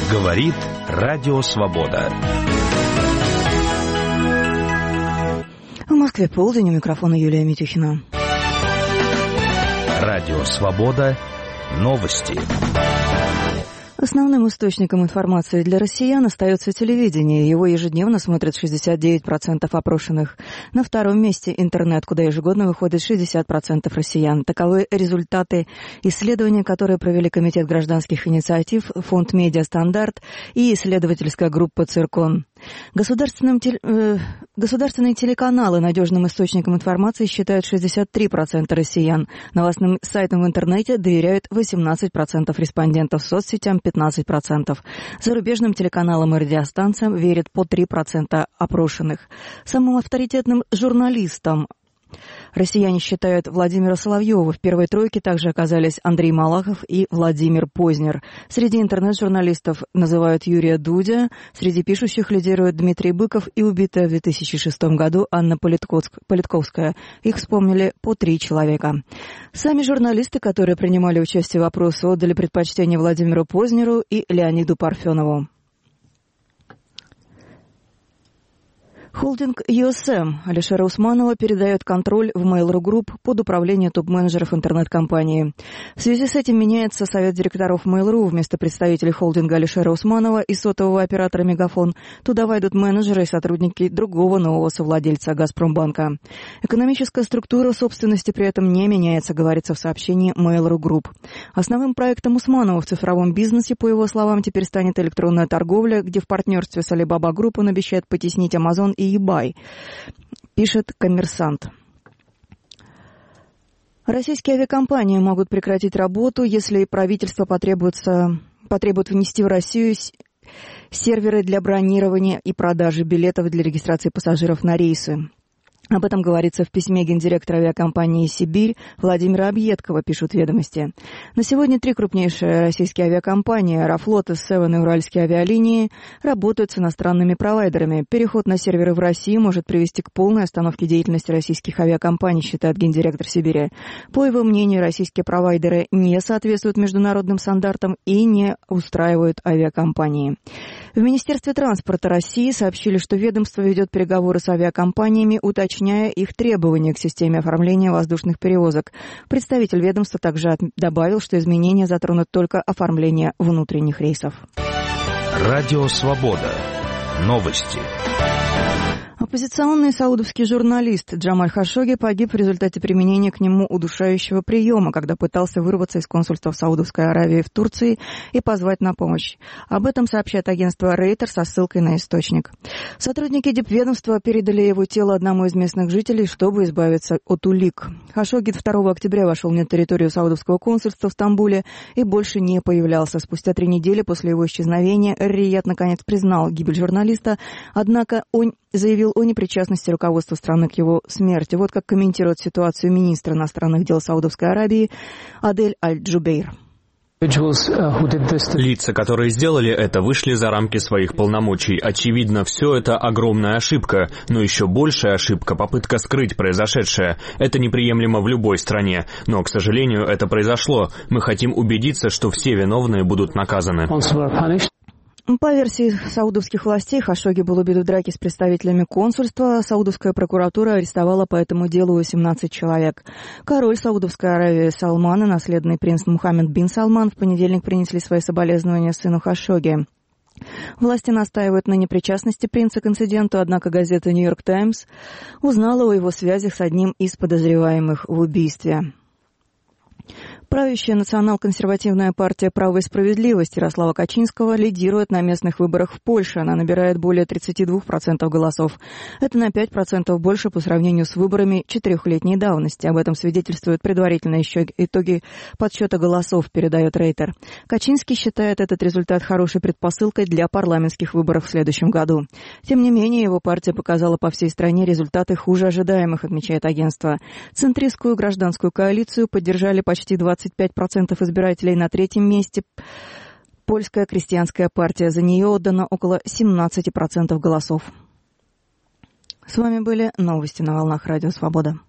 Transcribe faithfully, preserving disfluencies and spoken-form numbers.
Говорит Радио Свобода. В Москве полдень, у микрофона Юлия Митюхина. Радио Свобода. Новости. Основным источником информации для россиян остается телевидение. Его ежедневно смотрят шестьдесят девять процентов опрошенных. На втором месте интернет, куда ежегодно выходит шестьдесят процентов россиян. Таковы результаты исследования, которые провели Комитет гражданских инициатив, Фонд Медиа Стандарт и исследовательская группа Циркон. Государственным теле... э... Государственные телеканалы надежным источником информации считают шестьдесят три процента россиян. Новостным сайтам в интернете доверяют восемнадцать процентов респондентов, соцсетям пятнадцать процентов. Зарубежным телеканалам и радиостанциям верят по три процента опрошенных. Самым авторитетным журналистом россияне считают Владимира Соловьева. В первой тройке также оказались Андрей Малахов и Владимир Познер. Среди интернет-журналистов называют Юрия Дудя. Среди пишущих лидируют Дмитрий Быков и убитая в две тысячи шестом году Анна Политковская. Их вспомнили по три человека. Сами журналисты, которые принимали участие в опросе, отдали предпочтение Владимиру Познеру и Леониду Парфенову. Холдинг ю эс эм Алишера Усманова передает контроль в Mail.ru Group под управление топ-менеджеров интернет-компании. В связи с этим меняется совет директоров Mail.ru. Вместо представителей холдинга Алишера Усманова и сотового оператора «Мегафон» туда войдут менеджеры и сотрудники другого нового совладельца «Газпромбанка». Экономическая структура собственности при этом не меняется, говорится в сообщении Mail.ru Group. Основным проектом Усманова в цифровом бизнесе, по его словам, теперь станет электронная торговля, где в партнерстве с Alibaba Group он обещает потеснить Amazon и eBay, пишет «Коммерсант». Российские авиакомпании могут прекратить работу, если правительство потребуется, потребует внести в Россию серверы для бронирования и продажи билетов для регистрации пассажиров на рейсы. Об этом говорится в письме гендиректора авиакомпании «Сибирь» Владимира Объедкова, пишут «Ведомости». На сегодня три крупнейшие российские авиакомпании «Аэрофлот», «Эссевен» и «Уральские авиалинии» работают с иностранными провайдерами. Переход на серверы в России может привести к полной остановке деятельности российских авиакомпаний, считает гендиректор «Сибири». По его мнению, российские провайдеры не соответствуют международным стандартам и не устраивают авиакомпании. В Министерстве транспорта России сообщили, что ведомство ведет переговоры с авиакомпаниями, уточняя их требования к системе оформления воздушных перевозок. Представитель ведомства также добавил, что изменения затронут только оформление внутренних рейсов. Радио Свобода. Новости. Оппозиционный саудовский журналист Джамаль Хашогги погиб в результате применения к нему удушающего приема, когда пытался вырваться из консульства в Саудовской Аравии в Турции и позвать на помощь. Об этом сообщает агентство Рейтер со ссылкой на источник. Сотрудники дипведомства передали его тело одному из местных жителей, чтобы избавиться от улик. Хашогги второго октября вошел на территорию Саудовского консульства в Стамбуле и больше не появлялся. Спустя три недели после его исчезновения Эр-Рияд наконец признал гибель журналиста, однако он заявил о непричастности руководства страны к его смерти. Вот как комментирует ситуацию министр иностранных дел Саудовской Аравии Адель Аль-Джубейр. Лица, которые сделали это, вышли за рамки своих полномочий. Очевидно, все это огромная ошибка, но еще большая ошибка — попытка скрыть произошедшее. Это неприемлемо в любой стране, но, к сожалению, это произошло. Мы хотим убедиться, что все виновные будут наказаны. По версии саудовских властей, Хашогги был убит в драке с представителями консульства. Саудовская прокуратура арестовала по этому делу восемнадцать человек. Король Саудовской Аравии Салман и наследный принц Мухаммед бин Салман в понедельник принесли свои соболезнования сыну Хашогги. Власти настаивают на непричастности принца к инциденту, однако газета «Нью-Йорк Таймс» узнала о его связях с одним из подозреваемых в убийстве. Правящая национал-консервативная партия «Право и справедливость» Ярослава Качинского лидирует на местных выборах в Польше. Она набирает более тридцать два процента голосов. Это на пять процентов больше по сравнению с выборами четырехлетней давности. Об этом свидетельствуют предварительные итоги подсчета голосов, передает Рейтер. Качинский считает этот результат хорошей предпосылкой для парламентских выборов в следующем году. Тем не менее, его партия показала по всей стране результаты хуже ожидаемых, отмечает агентство. Центристскую гражданскую коалицию поддержали почти двадцать пять процентов избирателей. На третьем месте Польская крестьянская партия. За нее отдано около семнадцать процентов голосов. С вами были новости на волнах Радио Свобода.